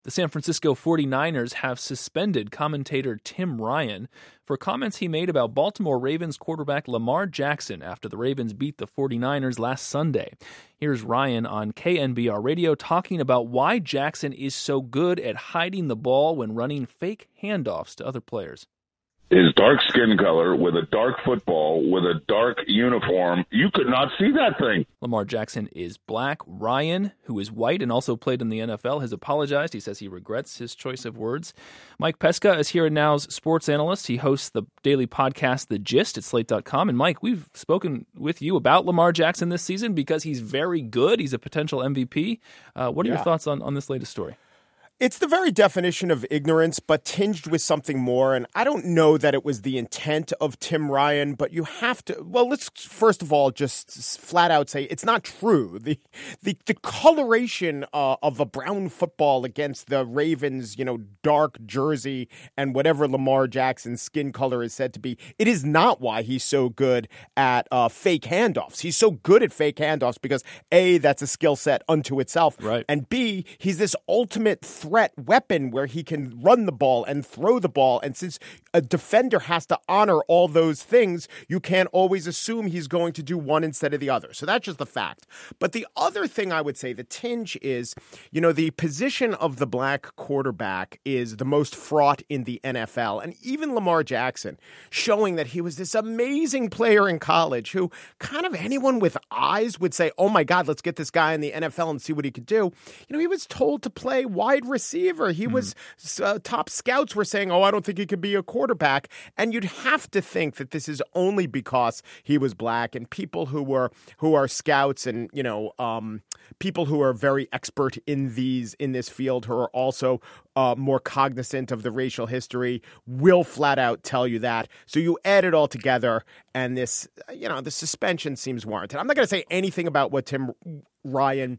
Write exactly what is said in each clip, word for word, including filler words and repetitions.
The San Francisco forty-niners have suspended commentator Tim Ryan for comments he made about Baltimore Ravens quarterback Lamar Jackson after the Ravens beat the forty-niners last Sunday. Here's Ryan on K N B R Radio talking about why Jackson is so good at hiding the ball when running fake handoffs to other players. His dark skin color with a dark football with a dark uniform, you could not see that thing. Lamar Jackson is black. Ryan, who is white and also played in the N F L, has apologized. He says he regrets his choice of words. Mike Pesca is here Now's sports analyst. He hosts the daily podcast The Gist at slate dot com. And Mike, we've spoken with you about Lamar Jackson this season because he's very good. He's a potential M V P. Uh, what are yeah. your thoughts on, on this latest story? It's the very definition of ignorance, but tinged with something more. And I don't know that it was the intent of Tim Ryan, but you have to, well, let's first of all just flat out say it's not true. The the, the coloration uh, of a brown football against the Ravens, you know, dark jersey and whatever Lamar Jackson's skin color is said to be, it is not why he's so good at uh, fake handoffs. He's so good at fake handoffs because A, that's a skill set unto itself. Right. And B, he's this ultimate threat weapon where he can run the ball and throw the ball. And since a defender has to honor all those things, you can't always assume he's going to do one instead of the other. So that's just the fact. But the other thing I would say, the tinge is, you know, the position of the black quarterback is the most fraught in the N F L. And even Lamar Jackson showing that he was this amazing player in college who kind of anyone with eyes would say, oh my God, let's get this guy in the N F L and see what he could do. You know, he was told to play wide receiver. receiver. He was uh, top scouts were saying, oh, I don't think he could be a quarterback. And you'd have to think that this is only because he was black, and people who were who are scouts and, you know, um, people who are very expert in these in this field who are also uh, more cognizant of the racial history will flat out tell you that. So you add it all together, and this, you know, the suspension seems warranted. I'm not going to say anything about what Tim Ryan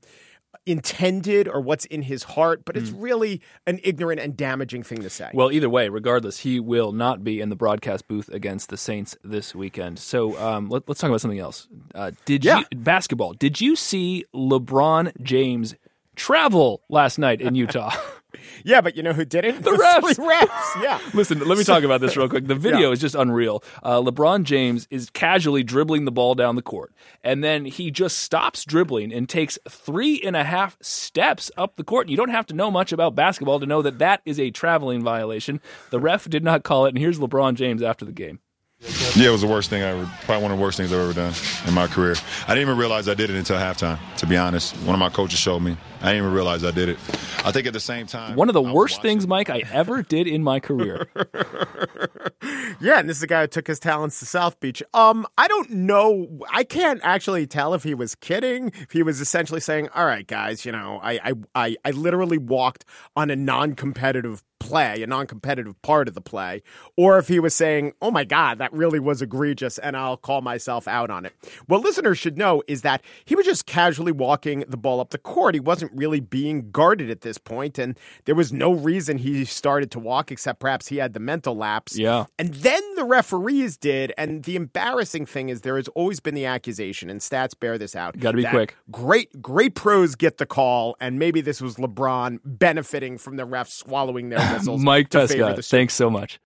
intended or what's in his heart, but it's mm. really an ignorant and damaging thing to say. Well, either way, regardless, he will not be in the broadcast booth against the Saints this weekend. So um, let, let's talk about something else. Uh, did yeah. you basketball? Did you see LeBron James travel last night in Utah? Yeah, but you know who didn't? The refs. The refs, yeah. Listen, let me talk about this real quick. The video yeah. is just unreal. Uh, LeBron James is casually dribbling the ball down the court, and then he just stops dribbling and takes three and a half steps up the court. You don't have to know much about basketball to know that that is a traveling violation. The ref did not call it, and here's LeBron James after the game. Yeah, it was the worst thing I ever, probably one of the worst things I've ever done in my career. I didn't even realize I did it until halftime, to be honest. One of my coaches showed me. I didn't even realize I did it. I think at the same time. One of the worst things, Mike, I ever did in my career. Yeah, and this is the guy who took his talents to South Beach. Um, I don't know. I can't actually tell if he was kidding, if he was essentially saying, all right, guys, you know, I, I, I, I literally walked on a non-competitive play, a non-competitive part of the play, or if he was saying, oh my God, that really was egregious and I'll call myself out on it. What listeners should know is that he was just casually walking the ball up the court. He wasn't really being guarded at this point, and there was no reason he started to walk except perhaps he had the mental lapse. Yeah. And then the referees did, and the embarrassing thing is there has always been the accusation, and stats bear this out. Got to be quick. Great, great pros get the call, and maybe this was LeBron benefiting from the refs swallowing their whistles. Mike Pesca, thanks so much.